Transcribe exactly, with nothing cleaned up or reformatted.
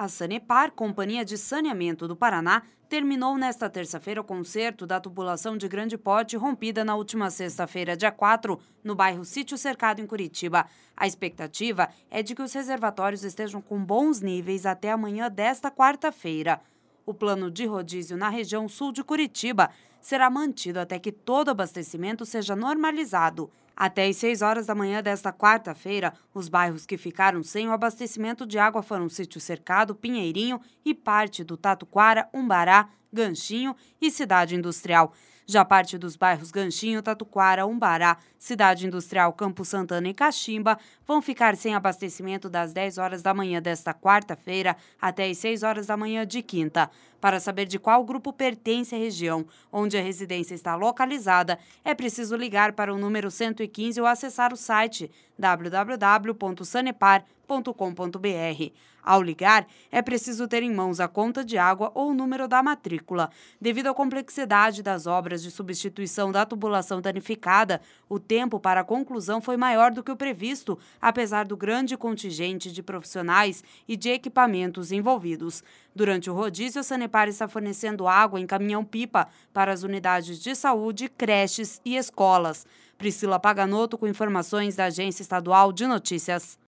A Sanepar, Companhia de Saneamento do Paraná, terminou nesta terça-feira o conserto da tubulação de grande porte rompida na última sexta-feira, dia quatro, no bairro Sítio Cercado, em Curitiba. A expectativa é de que os reservatórios estejam com bons níveis até amanhã desta quarta-feira. O plano de rodízio na região sul de Curitiba será mantido até que todo abastecimento seja normalizado. Até às seis horas da manhã desta quarta-feira, os bairros que ficaram sem o abastecimento de água foram Sítio Cercado, Pinheirinho e parte do Tatuquara, Umbará, Ganchinho e Cidade Industrial. Já parte dos bairros Ganchinho, Tatuquara, Umbará, Cidade Industrial, Campo Santana e Caximba vão ficar sem abastecimento das dez horas da manhã desta quarta-feira até às seis horas da manhã de quinta. Para saber de qual grupo pertence a região onde a residência está localizada, é preciso ligar para o número cento e quinze ou acessar o site w w w ponto sanepar ponto com ponto b r. Ao ligar, é preciso ter em mãos a conta de água ou o número da matrícula. Devido à complexidade das obras de substituição da tubulação danificada, o tempo para a conclusão foi maior do que o previsto, apesar do grande contingente de profissionais e de equipamentos envolvidos. Durante o rodízio, a Sanepar está fornecendo água em caminhão-pipa para as unidades de saúde, creches e escolas. Priscila Paganoto com informações da Agência Estadual de Notícias.